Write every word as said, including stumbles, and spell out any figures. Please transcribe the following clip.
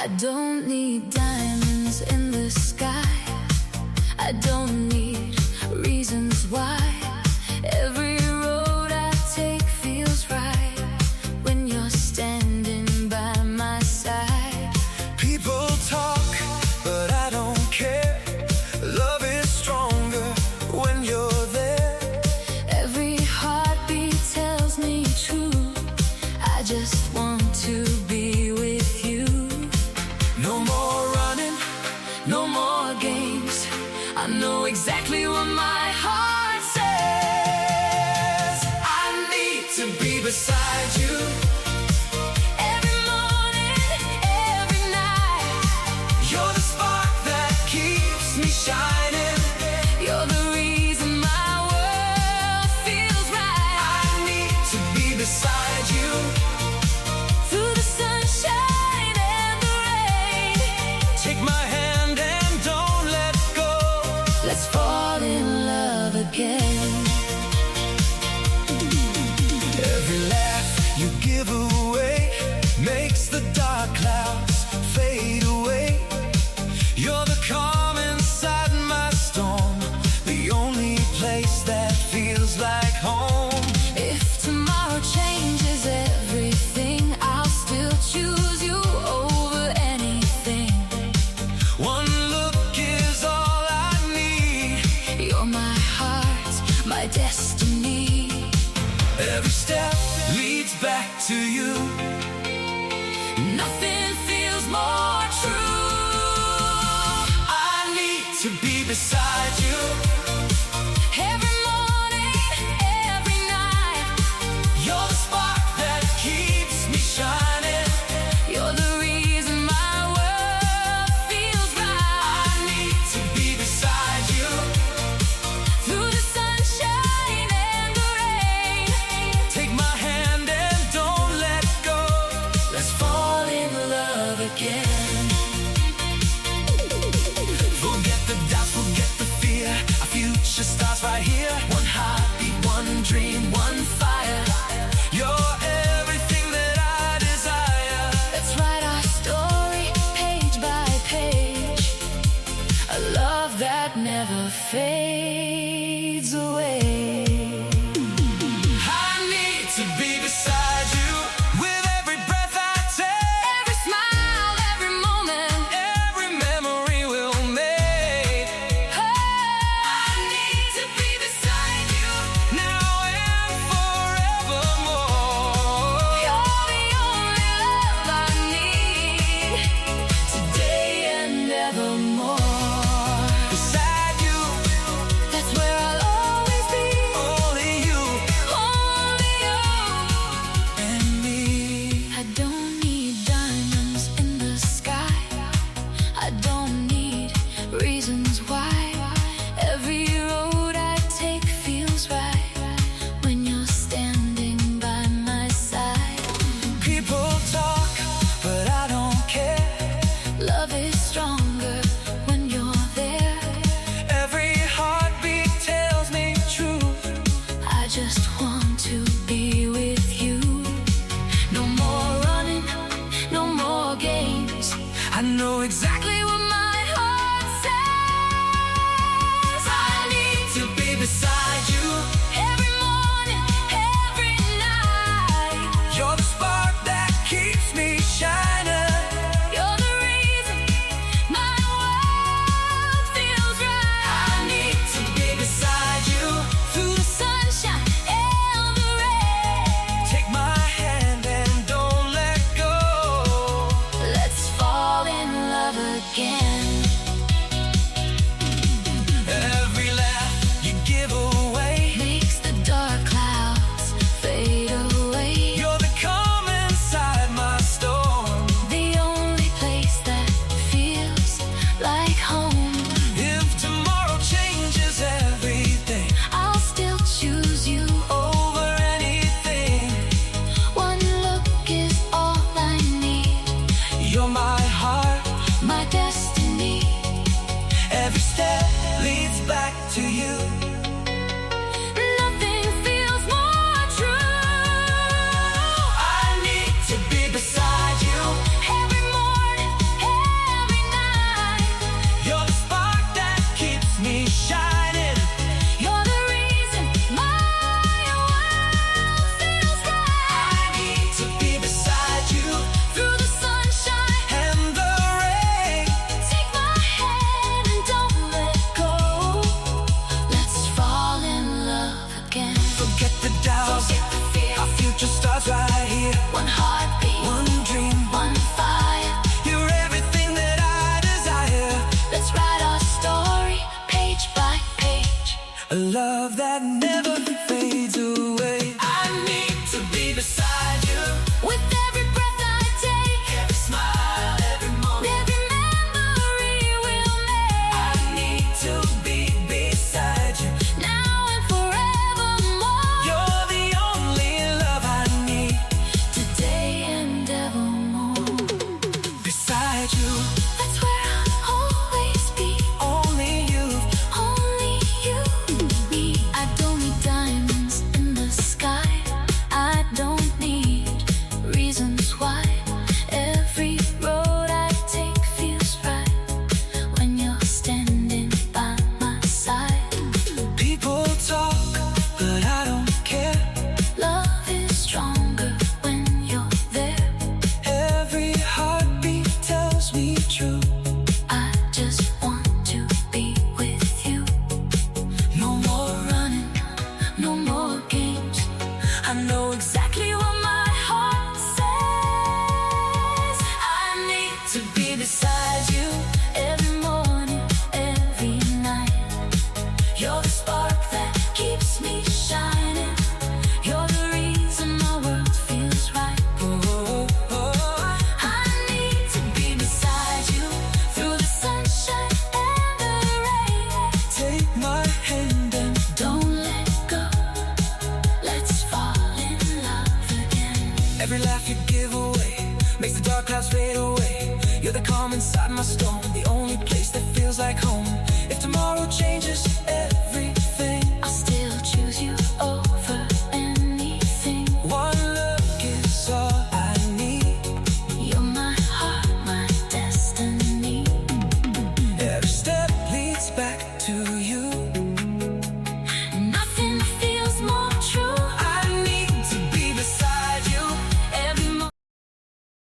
I don't need diamonds in the sky. I don't need reasons why. Every road I take feels right when you're standing by my side. People talk, but I don't care. Love is stronger when you're there. Every heartbeat tells me true. I just want to be with you. No more running, No more games. I know exactly what my heart says. I need to be beside you. Every morning, every night. You're the spark that keeps me shining. You're the reason my world feels right. I need to be beside you. Through the sunshine and the rain. Take my hand and don't let go. Let's fall in love again. Every laugh you give away makes the dark clouds fade away. You're the calm inside my storm, the only place that feels like home. If tomorrow changes everything, I'll still choose you over anything. One look is all I need. You're my heart, my destiny. Every step leads back to you. Nothing feels more true. I need to be beside you. Every morning, every night. You're the spark that keeps me shining. You're the reason my world feels right. I need to be beside you. Through the sunshine and the rain. Take my hand and don't let go. Let's fall in love again. Forget the doubt, forget the fear. Our future starts right here. One heartbeat, one dream, one fire. You're everything that I desire. Let's write our story page by page. A love that never fades away. I need to be beside you. With every breath I take, Every smile, every moment. every memory we'll make. I need to be beside you. Now and forevermore. You're the only love I need. Today and evermore. Beside you, That's where I'll always be. only you Only you. and me. I don't need diamonds in the sky. I don't need reasons why. Every road I take feels right when you're standing by my side. People talk, but I don't care. Love is stronger when you're there. Every heartbeat tells me true. I just want to be with you. No more running, no more games. I know exactly Exactly what my heart says. I need to be beside you. every morning, every night. You're the spark that keeps me shining. You're the reason my world feels right. I need to be beside you. Through the sunshine and the rain. Take my hand and don't let go. Let's fall in love again. Every laugh you give away. Makes the dark clouds fade away. You're the calm inside my storm. The only place that feels like home. If tomorrow changes everything, I'll still choose you. over anything. One look is all I need. You're my heart. My destiny. Every step leads back to you. Nothing feels more true. I need to be beside you. Every morning, love that never fades away. I need to be beside you with every breath I take, every smile, every moment, every memory we'll make. I need to be beside you now and forevermore. You're the only love I need today and evermore. Beside you, that's where I'll always be. only you, Only you, me. I don't need diamonds in the sky. I don't need reasons why. Every road I take feels right when you're standing by my side. people talk, but I don't care. Love is stronger when you're there. Every heartbeat tells me true. I just want to be with you. No more running, No more games. I know exactly what my heart says. I need to be beside you Every morning, every night. You're the spark that Keeps me shining. You're the reason my world feels right. oh, oh. I need to be beside you through the sunshine and the rain. Take my hand and Don't let go. Let's fall in love again. every laugh you give away makes the dark clouds fade away. You're the calm inside my storm, the only place that feels like home. If tomorrow changes everything,